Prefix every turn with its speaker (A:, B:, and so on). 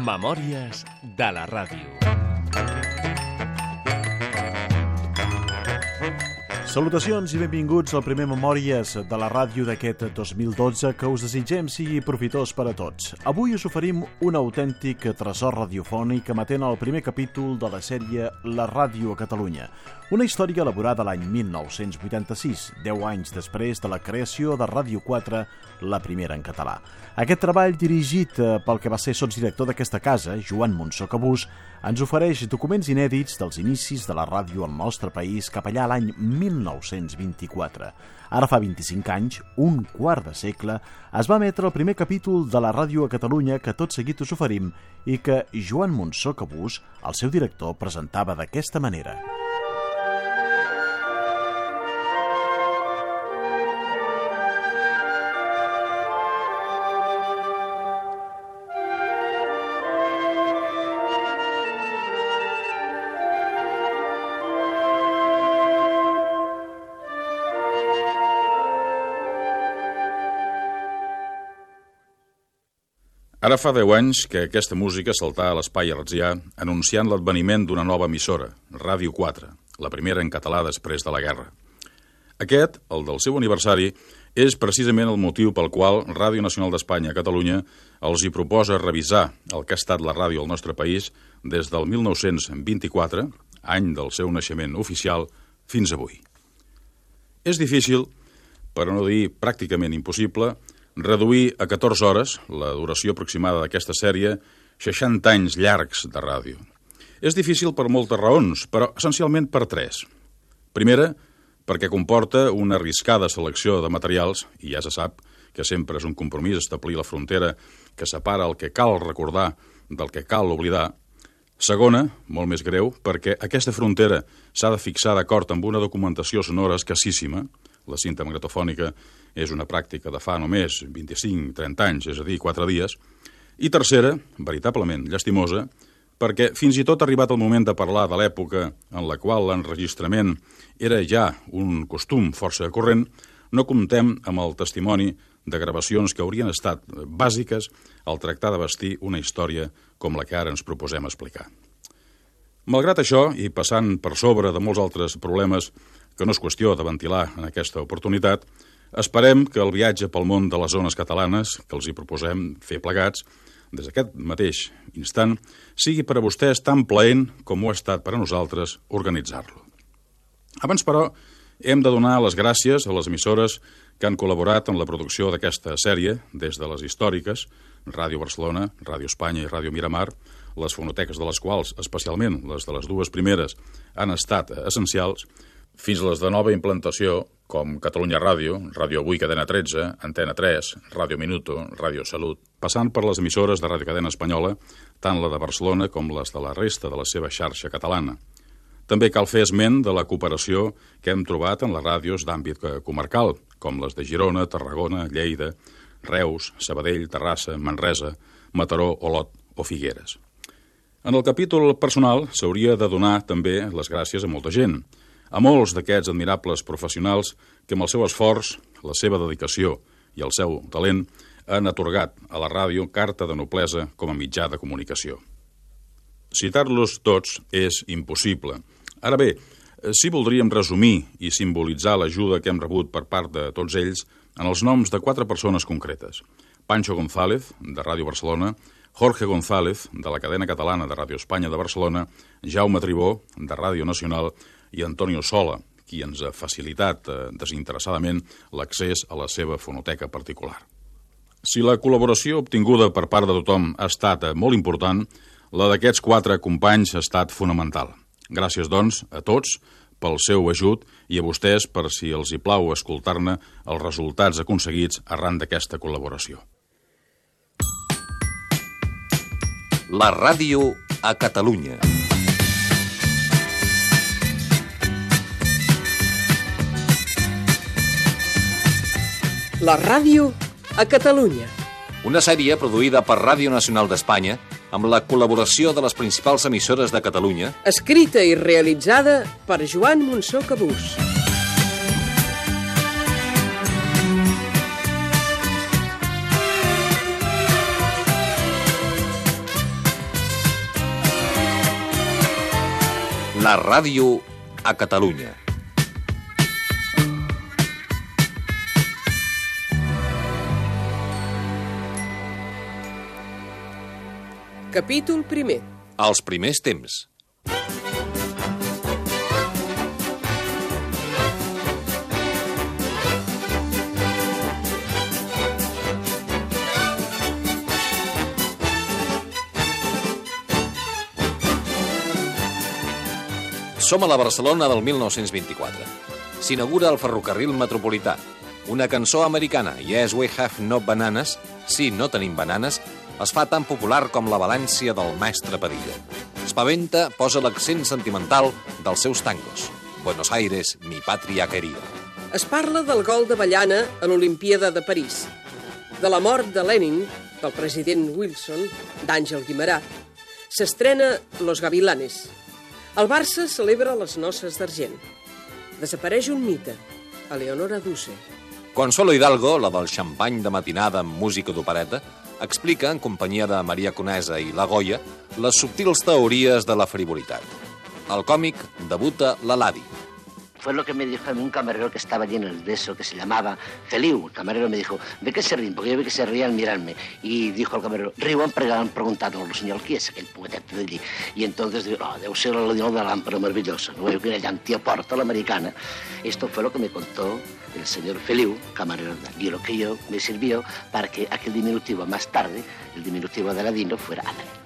A: Memòries de la ràdio. Salutacions i benvinguts al primer Memòries de la ràdio d'aquest 2012 que us desitgem sigui profitós per a tots. Avui us oferim un autèntic tresor radiofònic emetent el primer capítol de la sèrie La Ràdio a Catalunya, una història elaborada l'any 1986, 10 anys després de la creació de Ràdio 4, la primera en català. Aquest treball, dirigit pel que va ser sotsdirector d'aquesta casa, Joan Monsó Cabús, ens ofereix documents inèdits dels inicis de la ràdio al nostre país cap allà a l'any 1924. Ara fa 25 anys, un quart de segle, es va emetre el primer capítol de la ràdio a Catalunya que tot seguit us oferim i que Joan Monsó Cabús, el seu director, presentava d'aquesta manera.
B: Ara fa 10 anys que aquesta música saltà a l'espai hertzià anunciant l'adveniment d'una nova emissora, Ràdio 4, la primera en català després de la guerra. Aquest, el del seu aniversari, és precisament el motiu pel qual Ràdio Nacional d'Espanya a Catalunya els hi proposa revisar el que ha estat la ràdio al nostre país des del 1924, any del seu naixement oficial, fins avui. És difícil, per no dir pràcticament impossible, reduir a 14 hores, la duració aproximada d'aquesta sèrie, 60 anys llargs de ràdio. És difícil per moltes raons, però essencialment per 3. Primera, perquè comporta una arriscada selecció de materials, i ja se sap que sempre és un compromís establir la frontera que separa el que cal recordar del que cal oblidar. Segona, molt més greu, perquè aquesta frontera s'ha de fixar d'acord amb una documentació sonora escassíssima. La cinta magnetofònica és una pràctica de fa només 25-30 anys, és a dir, 4 dies. I tercera, veritablement llastimosa, perquè fins i tot ha arribat el moment de parlar de l'època en la qual l'enregistrament era ja un costum força corrent, no comptem amb el testimoni de gravacions que haurien estat bàsiques al tractar de vestir una història com la que ara ens proposem explicar. Malgrat això, i passant per sobre de molts altres problemes que no és qüestió de ventilar en aquesta oportunitat, esperem que el viatge pel món de les zones catalanes, que els hi proposem fer plegats, des d'aquest mateix instant, sigui per a vostès tan plaent com ho ha estat per a nosaltres organitzar-lo. Abans, però, hem de donar les gràcies a les emissores que han col·laborat en la producció d'aquesta sèrie, des de les històriques, Ràdio Barcelona, Ràdio Espanya i Ràdio Miramar, les fonoteques de les quals, especialment les de les dues primeres, han estat essencials, fins a les de nova implantació, com Catalunya Ràdio, Ràdio Avui Cadena 13, Antena 3, Ràdio Minuto, Ràdio Salut, passant per les emissores de Ràdio Cadena Espanyola, tant la de Barcelona com les de la resta de la seva xarxa catalana. També cal fer esment de la cooperació que hem trobat en les ràdios d'àmbit comarcal, com les de Girona, Tarragona, Lleida, Reus, Sabadell, Terrassa, Manresa, Mataró, Olot o Figueres. En el capítol personal s'hauria de donar també les gràcies a molta gent, a molts d'aquests admirables professionals que amb el seu esforç, la seva dedicació i el seu talent han atorgat a la ràdio carta de noblesa com a mitjà de comunicació. Citar-los tots és impossible. Ara bé, sí voldríem resumir i simbolitzar l'ajuda que hem rebut per part de tots ells en els noms de 4 persones concretes. Pancho González, de Ràdio Barcelona, Jorge González, de la cadena catalana de Ràdio Espanya de Barcelona, Jaume Tribó, de Ràdio Nacional, i Antonio Sola, qui ens ha facilitat desinteressadament l'accés a la seva fonoteca particular. Si la col·laboració obtinguda per part de tothom ha estat molt important, la d'aquests 4 companys ha estat fonamental. Gràcies, doncs, a tots pel seu ajut i a vostès per si els hi plau escoltar-ne els resultats aconseguits arran d'aquesta col·laboració.
C: La ràdio a Catalunya.
D: La ràdio a Catalunya.
C: Una sèrie produïda per Ràdio Nacional d'Espanya amb la col·laboració de les principals emissores de Catalunya.
D: Escrita i realitzada per Joan Monsó Cabús.
C: La ràdio a Catalunya.
D: Capítol primer.
C: Els primers temps. Som a la Barcelona del 1924. S'inaugura el ferrocarril metropolità. Una cançó americana, Yes, we have no bananas, sí, no tenim bananes, es fa tan popular com la València del mestre Padilla. Espaventa posa l'accent sentimental dels seus tangos. Buenos Aires, mi patria querida.
D: Es parla del gol d'Avellana a l'Olimpíada de París, de la mort de Lenin, del president Wilson, d'Àngel Guimerà. S'estrena Los Gavilanes. El Barça celebra les noces d'argent. Desapareix un mite, a Leonora Duse.
C: Consuelo Hidalgo, la del xampany de matinada amb música d'opereta, explica, en companyia de Maria Conesa i la Goya, les subtils teories de la frivolitat. Al còmic debuta l'Aladi.
E: Fue lo que me dijo a mí un camarero que estaba allí en el beso, que se llamaba Feliu. El camarero me dijo, ¿de qué se ríen? Porque yo vi que se rían al mirarme. Y dijo el camarero, riuen perquè han preguntat al senyor qui és aquell poetet d'allí. I entonces digo, no, deu ser la de la lámpara maravillosa. No veo que era llantiaporta l'americana. Esto fue lo que me contó el señor Feliu, camarero de allí, lo que yo me sirvió para que aquel diminutivo más tarde, el diminutivo de Aladino, fuera Aladino.